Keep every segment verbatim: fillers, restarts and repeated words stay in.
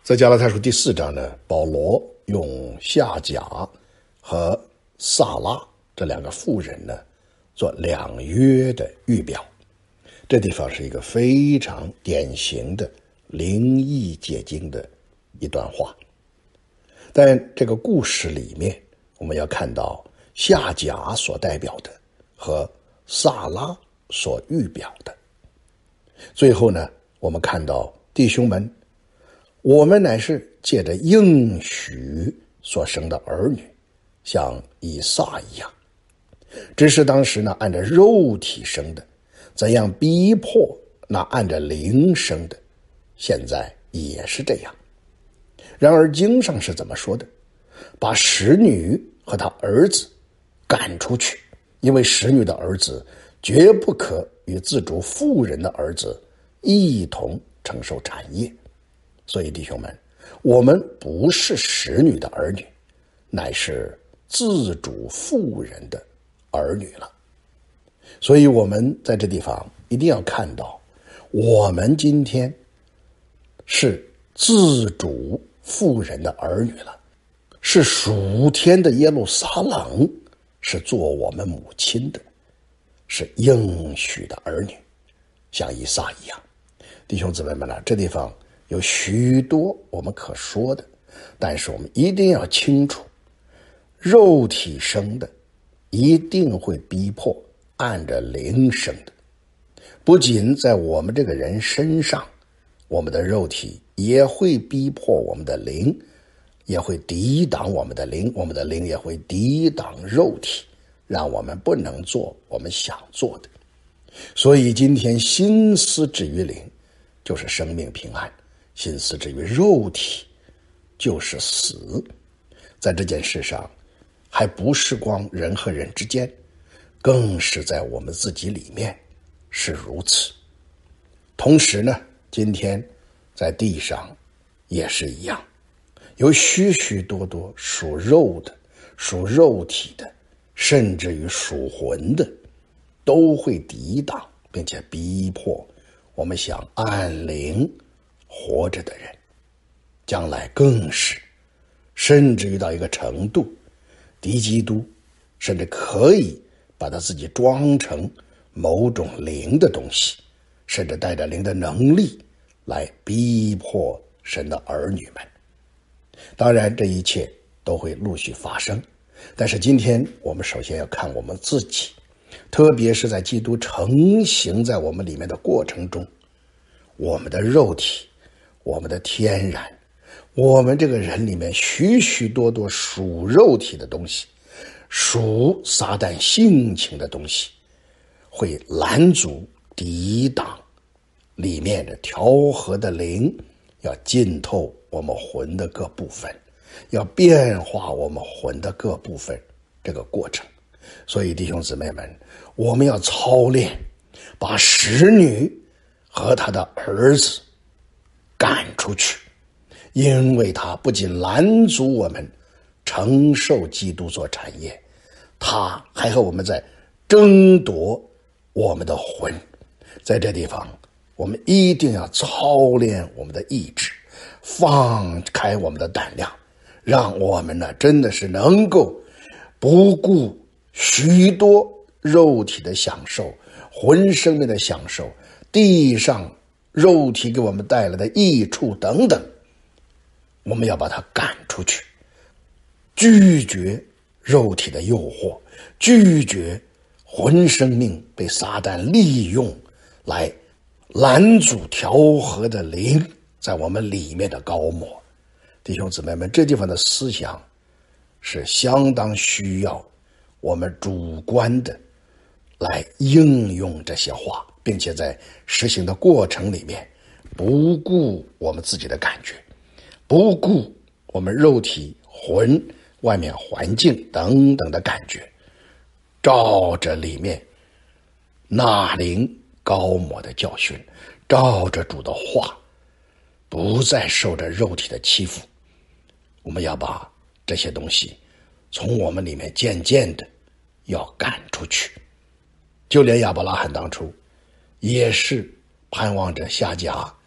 在加拉太书第四章呢，保罗用夏甲和撒拉这两个妇人呢做两约的预表。这地方是一个非常典型的灵异解经的一段话。但这个故事里面，我们要看到夏甲所代表的和撒拉所预表的。最后呢，我们看到弟兄们，我们乃是借着应许所生的儿女，像以撒一样，只是当时呢按着肉体生的，怎样逼迫那按着灵生的，现在也是这样。然而经上是怎么说的？把使女和他儿子赶出去，因为使女的儿子绝不可与自主妇人的儿子一同承受产业。所以弟兄们，我们不是使女的儿女，乃是自主妇人的儿女了。所以我们在这地方一定要看到，我们今天是自主妇人的儿女了，是属天的耶路撒冷是做我们母亲的，是应许的儿女，像以撒一样。弟兄姊妹们呢，这地方有许多我们可说的，但是我们一定要清楚，肉体生的一定会逼迫按着灵生的。不仅在我们这个人身上，我们的肉体也会逼迫我们的灵，也会抵挡我们的灵，我们的灵也会抵挡肉体，让我们不能做我们想做的。所以今天心思止于灵，就是生命平安；心思止于肉体，就是死。在这件事上，还不是光人和人之间，更是在我们自己里面是如此。同时呢，今天在地上也是一样，有许许多多属肉的、属肉体的，甚至于属魂的，都会抵挡并且逼迫我们想按灵活着的人。将来更是，甚至于到一个程度，敌基督甚至可以把他自己装成某种灵的东西，甚至带着灵的能力来逼迫神的儿女们。当然这一切都会陆续发生，但是今天我们首先要看我们自己，特别是在基督成形在我们里面的过程中，我们的肉体，我们的天然，我们这个人里面许许多多属肉体的东西，属撒旦性情的东西，会拦阻抵挡里面的调和的灵，要浸透我们魂的各部分，要变化我们魂的各部分，这个过程。所以弟兄姊妹们，我们要操练，把使女和他的儿子赶出去，因为他不仅拦阻我们承受基督做产业，他还和我们在争夺我们的魂。在这地方我们一定要操练我们的意志，放开我们的胆量，让我们呢真的是能够不顾许多肉体的享受，魂生命的享受，地上肉体给我们带来的益处等等，我们要把它赶出去，拒绝肉体的诱惑，拒绝魂生命被撒旦利用来拦阻调和的灵在我们里面的高摩。弟兄姊妹们，这地方的思想是相当需要我们主观的来应用这些话，并且在实行的过程里面不顾我们自己的感觉，不顾我们肉体魂外面环境等等的感觉，照着里面那灵高摩的教训，照着主的话，不再受着肉体的欺负。我们要把这些东西从我们里面渐渐的要赶出去。就连亚伯拉罕当初也是盼望着夏甲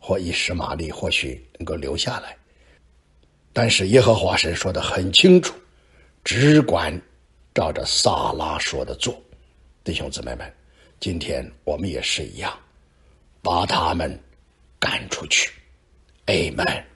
或以实玛利或许能够留下来。但是耶和华神说得很清楚，只管照着撒拉说的做。弟兄姊妹们，今天我们也是一样，把他们赶出去。Amen。